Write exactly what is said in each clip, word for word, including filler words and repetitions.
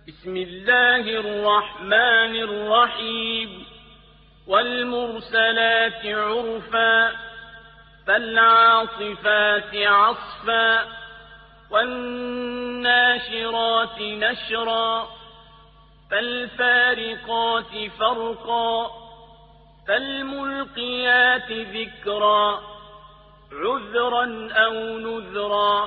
بسم الله الرحمن الرحيم والمرسلات عرفا فالعاصفات عصفا والناشرات نشرا فالفارقات فرقا فالملقيات ذكرا عذرا أو نذرا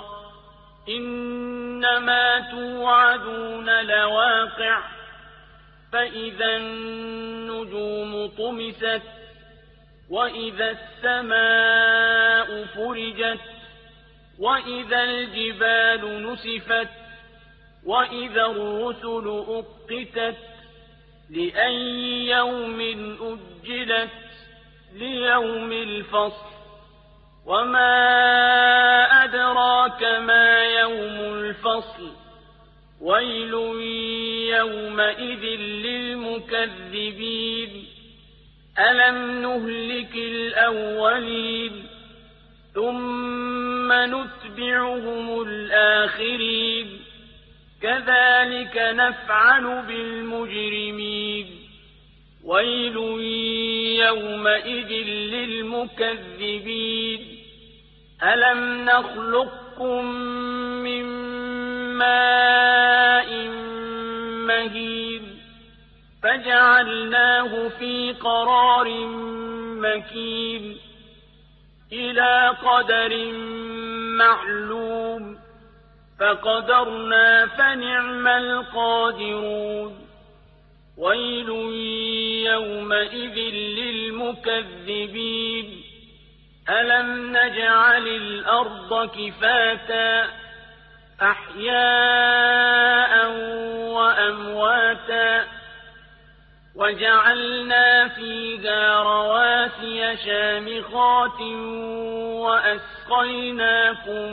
إنما توعدون لواقع فإذا النجوم طمست وإذا السماء فرجت وإذا الجبال نسفت وإذا الرسل أقتت لأي يوم أجلت ليوم الفصل وما أدراك ما يوم الفصل ويل يومئذ للمكذبين ألم نهلك الأولين ثم نتبعهم الآخرين كذلك نفعل بالمجرمين ويل يومئذ للمكذبين ألم نخلقكم من ماء مهين فجعلناه في قرار مكين إلى قدر معلوم فقدرنا فنعم القادرون ويل يومئذ للمكذبين ألم نجعل الأرض كفاتا أحياء وأمواتا وجعلنا فيها رواسي شامخات وأسقيناكم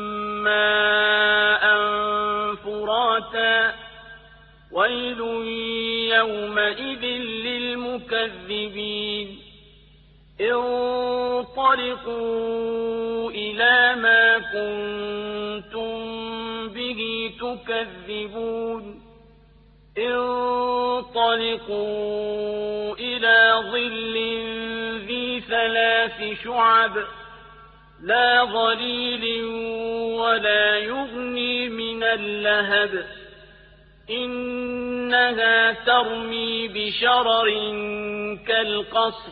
ماء فراتا ويل يومئذ للمكذبين انطلقوا إلى ما كنتم به تكذبون انطلقوا إلى ظل ذي ثلاث شعب لا ظليل ولا يغني من اللهب إنها ترمي بشرر كالقصر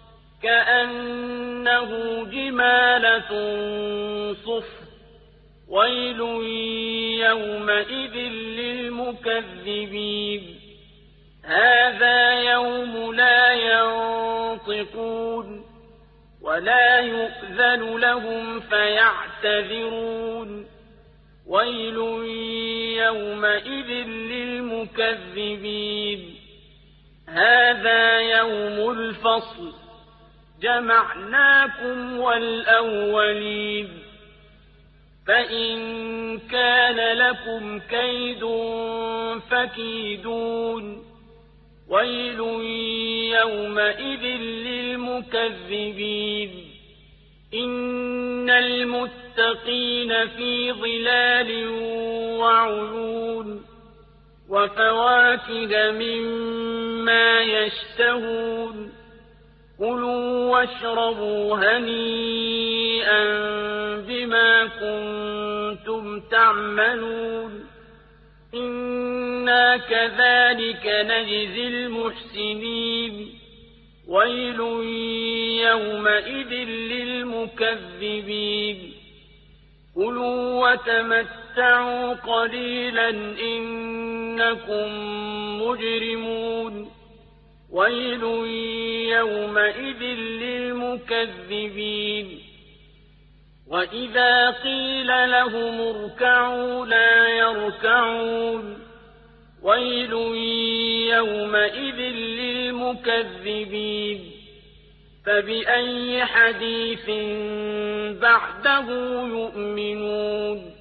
كأنه جمالة صفر ويل يومئذ للمكذبين هذا يوم لا ينطقون ولا يؤذن لهم فيعتذرون ويل يومئذ للمكذبين هذا يوم الفصل جمعناكم والأولين فإن كان لكم كيد فكيدون ويل يومئذ للمكذبين إن المتقين في ظلال وعيون وفواكه مما يشتهون كلوا واشربوا هنيئا بما كنتم تعملون إنا كذلك نجزي المحسنين ويل يومئذ للمكذبين كلوا وتمتعوا قليلا إنكم مجرمون ويل يومئذ للمكذبين وإذا قيل لهم اركعوا لا يركعون ويل يومئذ للمكذبين فبأي حديث بعده يؤمنون